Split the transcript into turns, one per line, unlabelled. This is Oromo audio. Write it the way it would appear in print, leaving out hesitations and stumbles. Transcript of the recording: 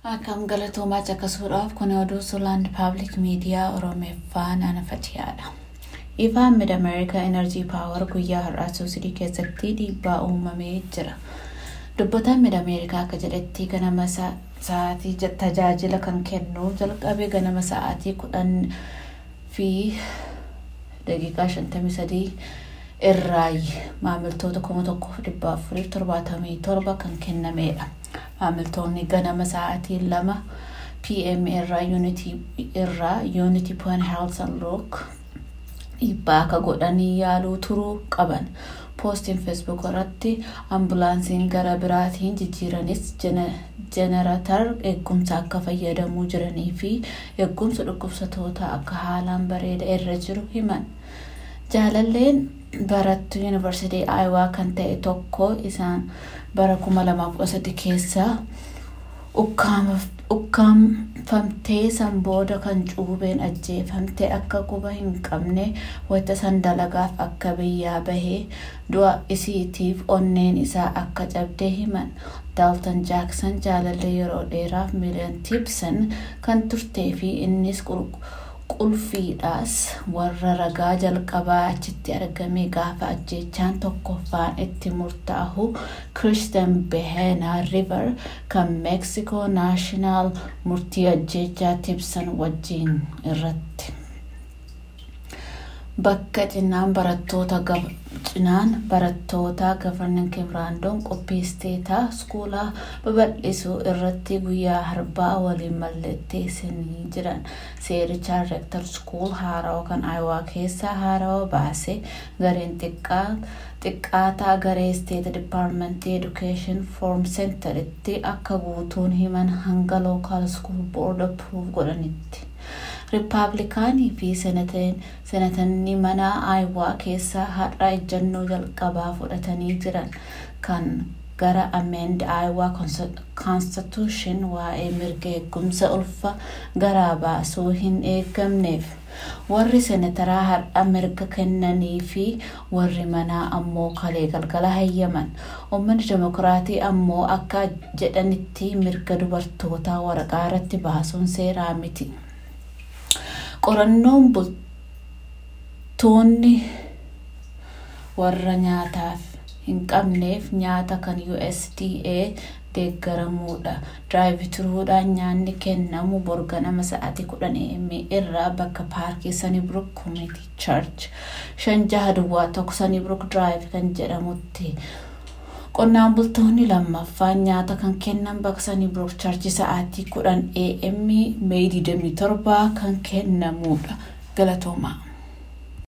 Akkam galatoomaa caqasuudhaaf kun oduu Soland Public Media Oromeeffaan anafatiyaadha. Ifaan Mid-America Energy Power guyyaa har'aa Suusidii keessatti dhiibbaa uumamee jira. Dubbataan Mid-America akka jedhetti ganama sa'aatii tajaajila kan kennu jalqabe ganama sa'aatii 10 fi daqiiqaa 53 irraayi maamiltoota 1477 kan kennameedha. Maamiltoonni ganama sa'aatii 2 PM Unity Point Health and Rock dhiibbaa akka godhanii yaaluu turuu qaban. Poostiin Facebook irratti ambulaansiin gara biraatiin jijjiiranis jenereetar eegumsa akka fayyadamuu jiranii fi eegumsa dhukkubsattoota akka haalaan bareeda irra jiru himan. Jaalalleen barattuu Yuunivarsiitii Iowa kan ta'e tokko isaan bara 2013 keessa ukkaamfamtee san booda kan cuubeen ajjeefamte akka quba hin qabne wayita san dalagaaf akka biyyaa bahee du'a isiitiif onneen isaa akka cabdee himan. Dalton Jackson jaalallee yeroo dheeraaf Millian Tipson kan turtee fi innis qulfiidhaas warra ragaa jalqabaa achitti argame gaafa ajjeechaan tokkoffaan itti murtaa'u Kristen Behena River kan Mexico National murtii ajjeechaa Tipson wajjin irratti. Bakka cinaan barattoota Governing Memorandum qopheessiteetaa skuulaa babal'isuu irratti guyyaa harbaa waliin mallatteessanii jiran. Seericha Rector School haarawaa kan Iowa keessaa haarawaa baase gareen xiqqaataa garee State Department Education Form Centeritti akka guutuun himan hanga Local School Board approve godhanitti. Riippaabilikaanii fi senatonni mana Iowa keessaa har'a ejjennoo jalqabaa fudhatanii jiran kan gara amend Iowa Constitution waa'ee mirga eegumsa ulfa garaa baasuu hin eegamneef. Warri senataraa har'a mirga kennanii fi warri manaa ammoo kalee galgala hayyaman. Uummanni Dimokiraatii ammoo akka jedhanitti mirga dubartootaa waraqaa irratti baasuun seeraa miti. Qorannoon bultoonni warra nyaataaf hin qabneef nyaata kan USDA deeggaramuudha. Drive-thruudhaan nyaanni kennamu borganama sa'aatii 10 AM irraa bakka paarkii Sunnybrook Community Church 561 Sunnybrook Drive kan jedhamutti. Qonnaan bultoonni lammaffaan nyaata kan kennan bakka Sunnybrook Church sa'aatii 10 AM May 27 kan kennamuudha. Galatoomaa.